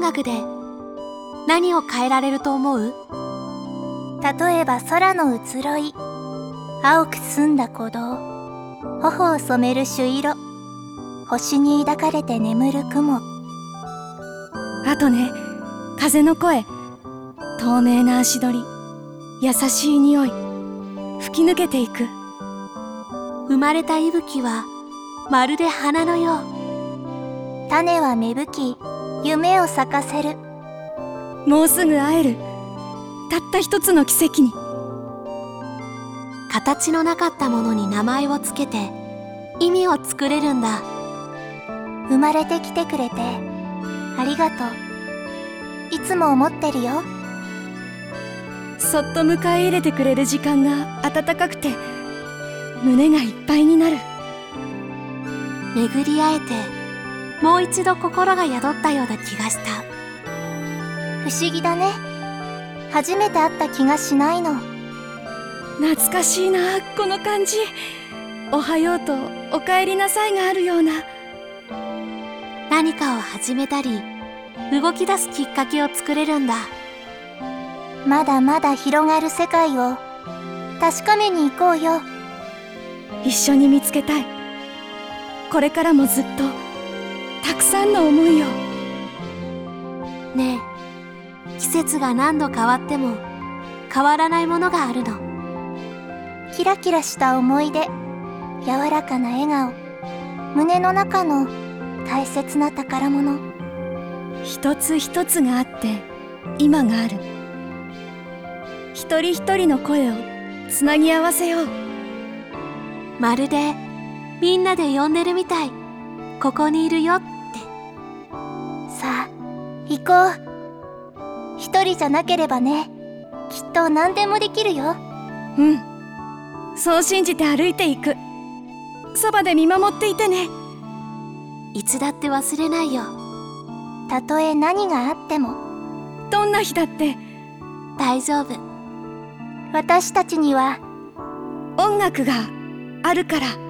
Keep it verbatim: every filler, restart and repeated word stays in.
楽で何を変えられると思う？ 例えば空の移ろい、青く澄んだ鼓動、頬を染める朱色、星に抱かれて眠る雲。 あとね、風の声、透明な足取り、優しい匂い、吹き抜けていく。 生まれた息吹はまるで花のよう。 種は芽吹き、夢を咲かせる。 もうすぐ会える、たった一つの奇跡に。 形のなかったものに名前をつけて意味を作れるんだ。 生まれてきてくれてありがとう。いつも思ってるよ。 そっと迎え入れてくれる時間が温かくて、胸がいっぱいになる。 巡り会えてもう一度心が宿ったような気がした。 不思議だね。初めて会った気がしないの。 懐かしいな、この感じ。おはようとおかえりなさいがあるような。 何かを始めたり動き出すきっかけを作れるんだ。 まだまだ広がる世界を確かめに行こうよ。 一緒に見つけたい。これからもずっとたくさんの思いを。 ねえ、季節が何度変わっても変わらないものがあるの。 キラキラした思い出、柔らかな笑顔、胸の中の大切な宝物。 一つ一つがあって今がある。一人一人の声をつなぎ合わせよう。 まるでみんなで呼んでるみたい。ここにいるよって。 さあ行こう。一人じゃなければね、きっと何でもできるよ。 うん、そう信じて歩いていく。そばで見守っていてね。 いつだって忘れないよ。 たとえ何があっても、 どんな日だって大丈夫。 私たちには音楽があるから。